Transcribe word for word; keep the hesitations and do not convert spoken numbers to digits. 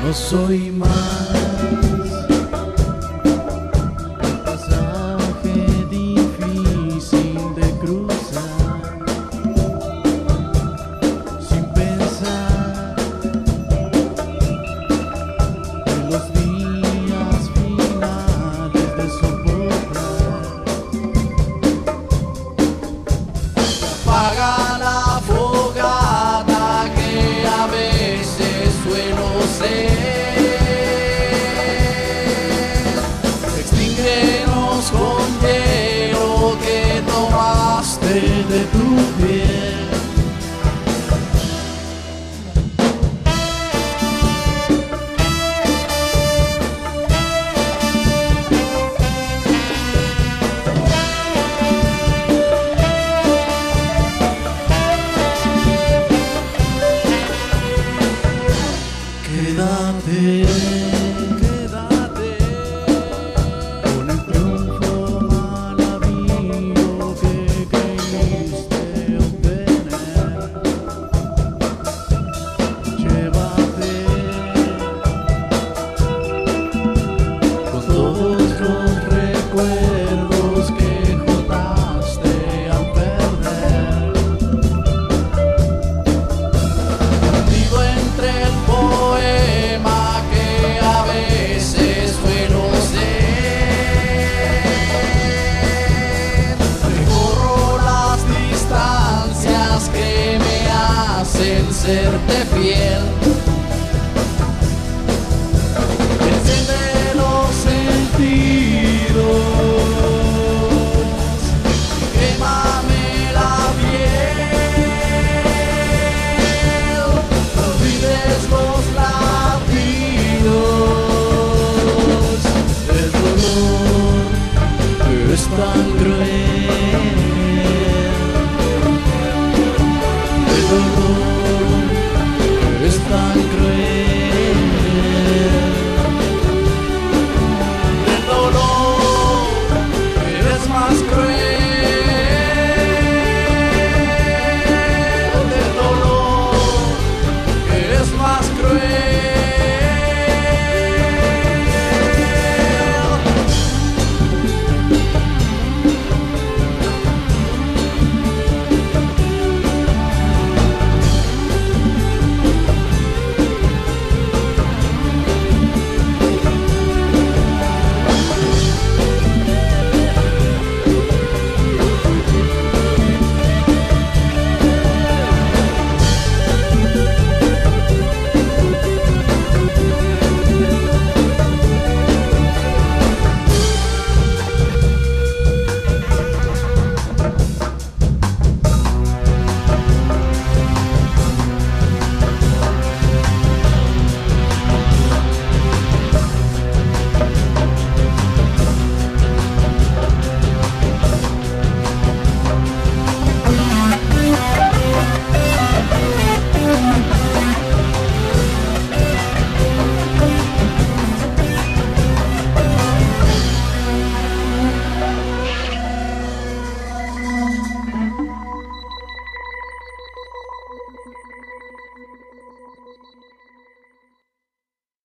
No soy más el pasaje difícil de cruzar sin pensar en los días finales de soportar. Apaga la fogata que a veces suelo ser. Extínguenos con hielo que tomaste de tu piel. Quédate, quédate con el triunfo malavío que creíste obtener. Llévate con todos los recuerdos que juntaste al perder. Vivo entre el poema que a veces suelo ser. Recorro las distancias que me hacen serte fiel. Enciende los sentidos, Quémame la piel. No olvides los latidos. el dolor es tan cruel, el dolor es tan cruel, El dolor es más cruel. El dolor es más cruel.